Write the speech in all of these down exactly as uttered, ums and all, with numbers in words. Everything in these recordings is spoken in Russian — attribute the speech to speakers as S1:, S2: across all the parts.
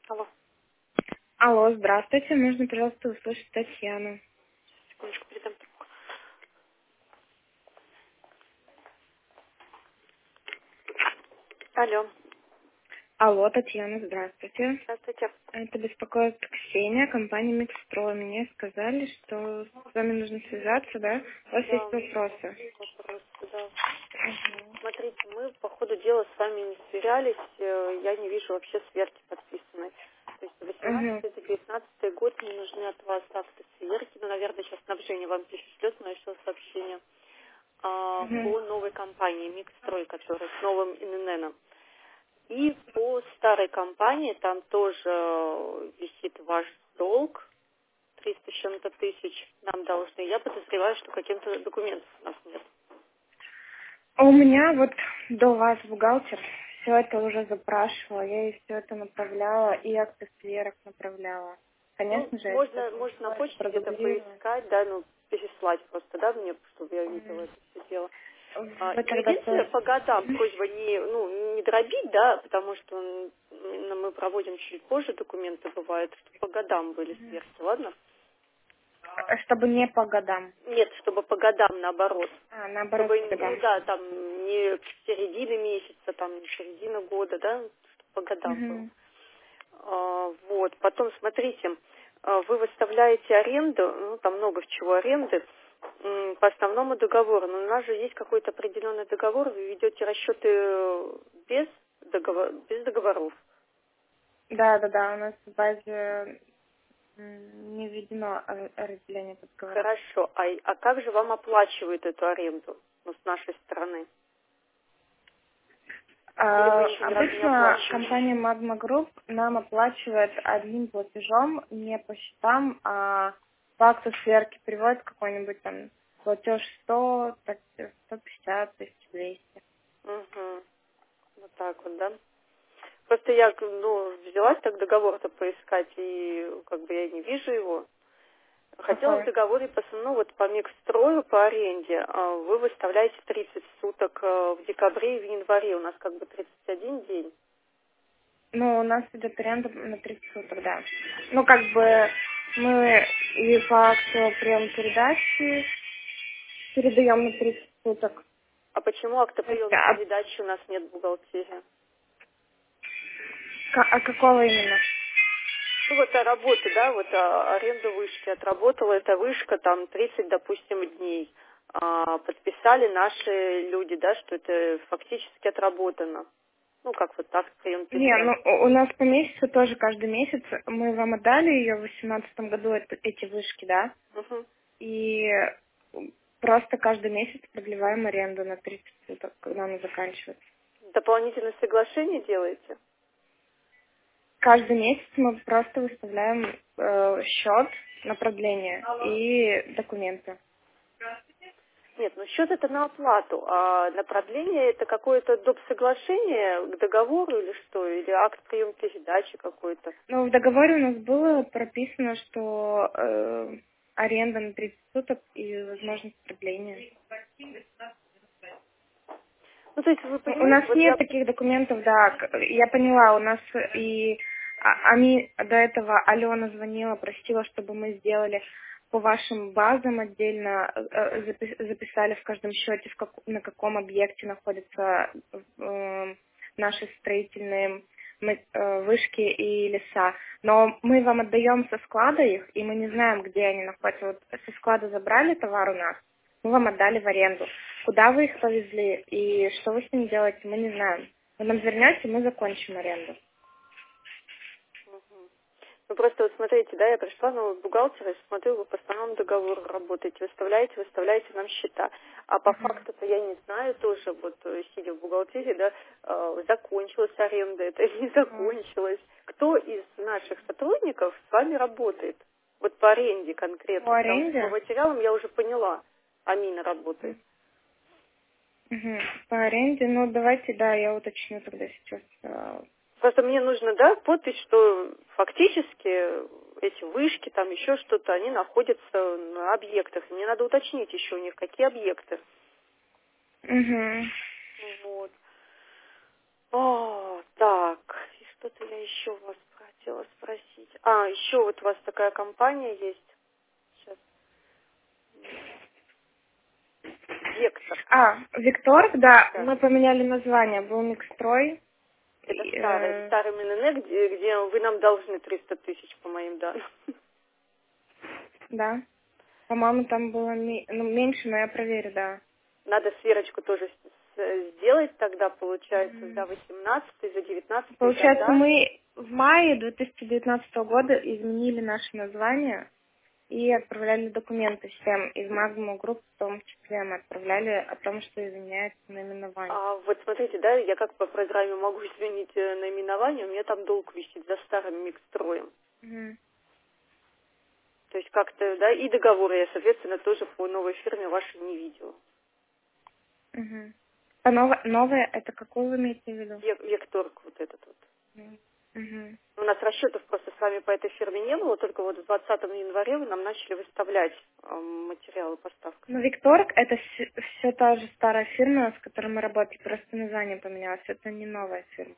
S1: Алло,
S2: Алло, здравствуйте. Можно, пожалуйста, услышать Татьяну?
S1: секундочку, передам трубку. Алло,
S2: Алло, Татьяна, здравствуйте.
S1: здравствуйте.
S2: Это беспокоит Ксения, компания Микстро. Мне сказали, что с вами нужно связаться, да? У вас
S1: Да,
S2: есть
S1: у меня
S2: вопросы?
S1: вопрос, да.
S2: Мгм.
S1: Смотрите, мы по ходу дела с вами не сверялись, э, я не вижу вообще сверки подписанной. То есть
S2: Мгм.
S1: восемнадцатый-девятнадцатый год мне нужны от вас акты сверки, ну, наверное, сейчас снабжение вам пришлет мое сообщение а,
S2: Мгм.
S1: по новой компании Микстрой, которая с новым ИНН. И по старой компании там тоже э, висит ваш долг, триста с чем-то тысяч нам должны. Я подозреваю, что каких-то документов у нас нет.
S2: А у меня вот до вас бухгалтер все это уже запрашивала, я ей все это направляла, и акты сверок направляла.
S1: Ну,
S2: Конечно же, я сейчас
S1: можно, можно на
S2: это
S1: почте где-то
S2: продублирую.
S1: поискать, да, ну, переслать просто, да, мне, чтобы я видела
S2: Мгм.
S1: это все дело. А,
S2: Вы
S1: ну,
S2: тогда
S1: единственное,
S2: тоже...
S1: по годам просьба не, ну, не дробить, да, потому что м, именно мы проводим чуть позже документы, бывает, что по годам были сверки, ладно?
S2: Чтобы не по годам.
S1: Нет, чтобы по годам наоборот.
S2: А, наоборот,
S1: Чтобы,
S2: по
S1: ну
S2: годам.
S1: да, там не середина месяца, там не середина года, да, чтобы по годам было.
S2: Мгм.
S1: А, вот, потом смотрите, а, вы выставляете аренду, ну там много чего аренды, м, по основному договору, но у нас же есть какой-то определенный договор, вы ведете расчеты без, договор, без договоров.
S2: Да, да, да, у нас в базе м, не введено р- разделение по договорам.
S1: Хорошо, а, и- а как же вам оплачивают эту аренду, ну, с нашей стороны? Или вы
S2: А,
S1: еще ни разу не
S2: обычно
S1: оплачивали?
S2: компания Magma Group нам оплачивает одним платежом, не по счетам, а по акту сверки приводит какой-нибудь там платеж сто, так, сто пятьдесят тысяч, двести.
S1: Угу. Вот так вот, да? Просто я, ну, взялась так договор-то поискать, и как бы я не вижу его. Хотела в
S2: Какой?
S1: договоре, по, ну, вот по микстрою, по аренде, а, вы выставляете тридцать суток э, в декабре и в январе. У нас как бы тридцать один день.
S2: Ну, у нас идет аренда на тридцать суток, да. Ну, как бы мы и по акту приема передачи передаем на тридцать суток.
S1: А почему
S2: То есть,
S1: актоприем
S2: а,
S1: передачи у нас нет в бухгалтерии?
S2: ка- а какого именно?
S1: Ну вот а работа, да, вот а, аренда вышки. Отработала эта вышка там тридцать, допустим, дней. А, подписали наши люди, да, что это фактически отработано. Ну, как вот так прием
S2: Не, ну
S1: передачи.
S2: у у нас по месяцу тоже каждый месяц. Мы вам отдали ее в восемнадцатом году, это- эти вышки, да?
S1: Мгм.
S2: И просто каждый месяц продлеваем аренду на тридцать суток, когда она заканчивается.
S1: Дополнительное соглашение делаете?
S2: Каждый месяц мы просто выставляем э, счет на продление и документы.
S1: Нет, ну счет это на оплату, а на продление это какое-то доп. Соглашение к договору или что? Или акт прием передачи какой-то?
S2: Но в договоре у нас было прописано, что э, аренда на тридцать суток и возможность продления.
S1: Ну, то есть вы
S2: У
S1: понимаете,
S2: нас
S1: вот
S2: нет
S1: я...
S2: таких документов, да. к- Я поняла, у нас и а- они до этого Алена звонила, просила, чтобы мы сделали по вашим базам отдельно э, э, запи- записали в каждом счете, в как- на каком объекте находятся э, наши строительные мы- э, вышки и леса. Но мы вам отдаем со склада их, и мы не знаем, где они находятся. Вот со склада забрали товар у нас, мы вам отдали в аренду. Куда вы их повезли и что вы с ними делаете, мы не знаем. Вы нам вернете, мы закончим аренду.
S1: Ну, просто вот смотрите, да, я пришла на бухгалтера и смотрю, вы по основному договору работаете, выставляете, выставляете нам счета. А по
S2: Мгм.
S1: факту-то я не знаю тоже, вот э, сидя в бухгалтерии, да, э, закончилась аренда это или не
S2: Мгм.
S1: закончилась. Кто из наших сотрудников с вами работает? Вот по аренде
S2: По
S1: конкретно, потому что по
S2: аренде?
S1: материалам я уже поняла, Амина работает.
S2: Мгм. По аренде, ну давайте, да, я уточню тогда сейчас. э,
S1: Просто мне нужно, да, подпись, что фактически эти вышки, там еще что-то, они находятся на объектах. Мне надо уточнить еще у них, какие объекты.
S2: Мгм.
S1: Вот. О, так, и что-то я еще у вас хотела спросить. А, еще вот у вас такая компания есть. Сейчас. Вектор.
S2: А, Виктор, да,
S1: Да.
S2: мы поменяли название, был Микстрой.
S1: Это
S2: И,
S1: старый,
S2: э,
S1: старый МНН, где, где вы нам должны триста тысяч, по моим данным.
S2: Да. По-моему, там было ми- ну, меньше, но я проверю, да.
S1: Надо сверочку тоже с- с- сделать тогда, получается,
S2: Мгм.
S1: за восемнадцатый, за девятнадцатый
S2: Получается,
S1: года.
S2: мы в мае две тысячи девятнадцатого года изменили наше название и отправляли документы всем из Магнум Групп, в том числе мы отправляли о том, что изменяется наименование.
S1: А вот смотрите, да, я как по программе могу изменить э, наименование, у меня там долг висит за старым микстроем.
S2: Мгм.
S1: То есть как-то, да, и договоры я, соответственно, тоже по новой фирме вашей не видела.
S2: Мгм. А новое, новое, это какое вы имеете в виду?
S1: Век- Векторг вот этот вот.
S2: Мгм. Мгм.
S1: У нас расчетов просто с вами по этой фирме не было, только вот в двадцатом январе вы нам начали выставлять э, материалы поставки.
S2: Ну, Викторг это все та же старая фирма, с которой мы работали, просто название поменялось, это не новая фирма.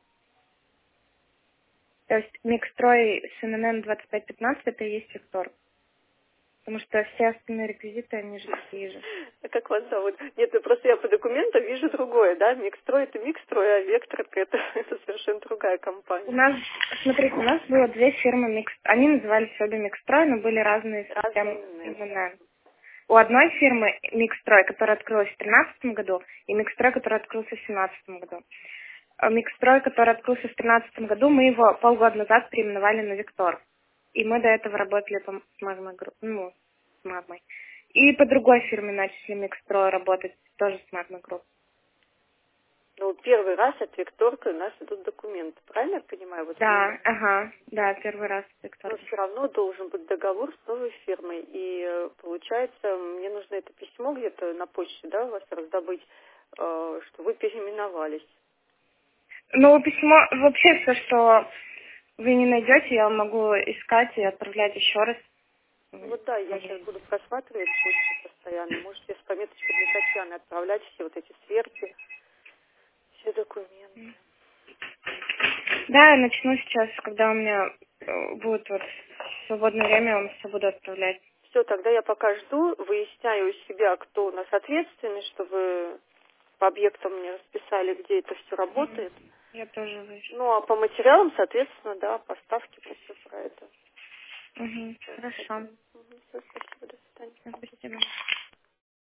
S2: То есть Микстрой с эн эн эн двадцать пять пятнадцать это и есть Викторг. Потому что все остальные реквизиты, они же такие же.
S1: А как вас зовут? Нет, ну просто я по документам вижу другое, да? Микстрой это Микстрой, а Векторг это, это совершенно другая
S2: У
S1: компания.
S2: нас, смотрите, у нас было две фирмы Микс. Они назывались обе Микстрой, но были разные
S1: Разные
S2: системы
S1: эн эн эн.
S2: эн эн эн. У одной фирмы Микстрой, которая открылась в тринадцатом году, и Микстрой, который открылся в семнадцатом году. А Микстрой, который открылся в тринадцатом году, мы его полгода назад переименовали на Виктор. И мы до этого работали по, с Магмой Групп, ну, с Магмой. И по другой фирме начали Микстрой работать, тоже с Магмой Групп.
S1: Ну, первый раз от Викторга у нас идут документы, правильно я понимаю? Вот мне,
S2: Да, ага, да, первый раз Виктор.
S1: но все равно должен быть договор с новой фирмой. И э, получается, мне нужно это письмо где-то на почте, да, у вас раздобыть, э, что вы переименовались.
S2: Ну, письмо, вообще все, что вы не найдете, я могу искать и отправлять еще раз.
S1: Вот да, я сейчас буду просматривать почту постоянно. Можете с пометочкой для Татьяны отправлять все вот эти сверки, все документы.
S2: Да, я начну сейчас, когда у меня э, будет вот свободное время, я вам все буду отправлять.
S1: Все, тогда я пока жду, выясняю у себя, кто у нас ответственный, что вы по объектам мне расписали, где это все
S2: Мгм.
S1: работает.
S2: Я тоже выйду.
S1: Ну, а по материалам, соответственно, да, поставки, мы все про это.
S2: Угу.
S1: Всё,
S2: Хорошо.
S1: Всё, спасибо, до свидания.
S2: Спасибо.